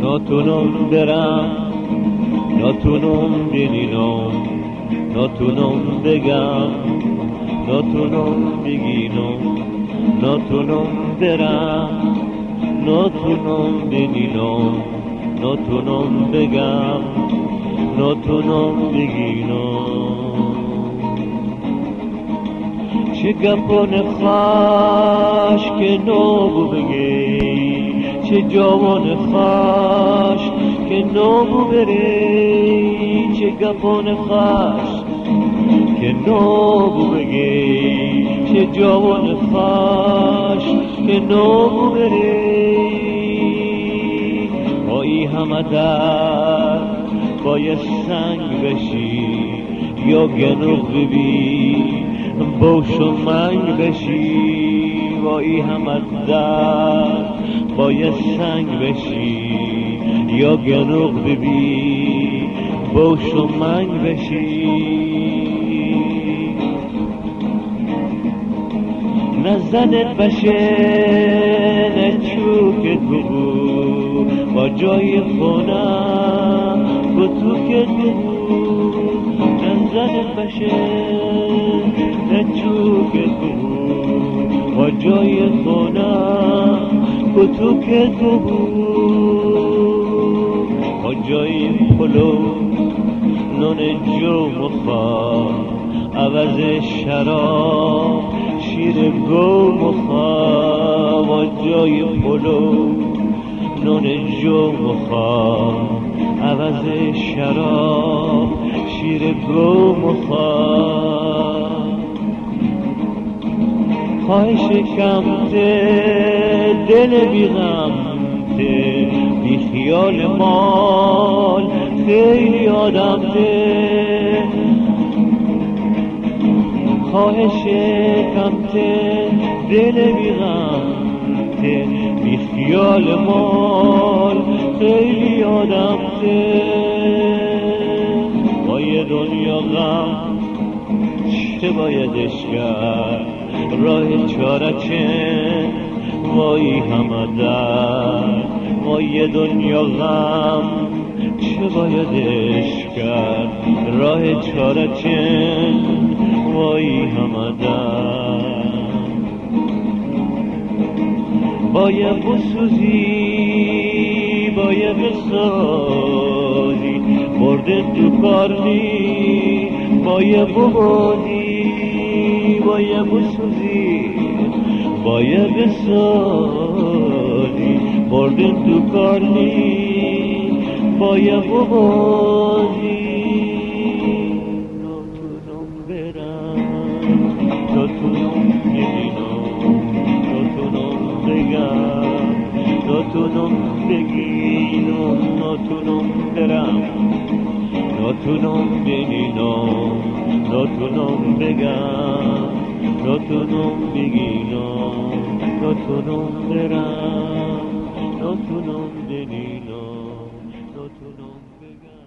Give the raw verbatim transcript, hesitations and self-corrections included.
نتونم برم، نتونم ببینم، نتونم بگم، نتونم بگینم، نتونم برم، نتونم ببینم، نتونم بگم، نتونم بگینم. چه گپان خوش که نو بگی، چه جوان خوش که نو بری، چه گپان خوش که نو بگی، چه جوان خوش که نو بری. بایی همه در باید سنگ بشی یا گنوغ ببی بوش و منگ بشی. بایی همه در باید سنگ بشی یا گنوغ ببی بوش و منگ بشی. نزدت بشه نه چوک تو بود با جای خونم با تو که تو بود. نزدت بشه نه چوک تو بود با جای خونم با تو که تو بود. با جای پلو نون جو مخواه عوض شراب شیر گو مخواه. با جای پلو نون جو مخواه عوض شراب شیر گو مخواه. خواهش کمته دل بی غمته بی خیال مال خیلی آدمته. خواهش کمته دل بی غمته بی خیال مال خیلی آدمته. با یه دنیا غم چه بایدش کرد راه چاره چه وای همه در. با یه دنیا غم چه بایدش کرد راه چاره چه وای همه در. باید بسوزی باید بسازی برده تو کار نی باید ببازی. باید بسوزی باید بسازی برده تو کار نی باید ببازی. نتونم برم نتونم ببینم نتونم بگم نتونم بگینم نتونم برم نتونم ببینم نتونم بگم نتونم بگینم نتونم برم نتونم ببینم نتونم بگم.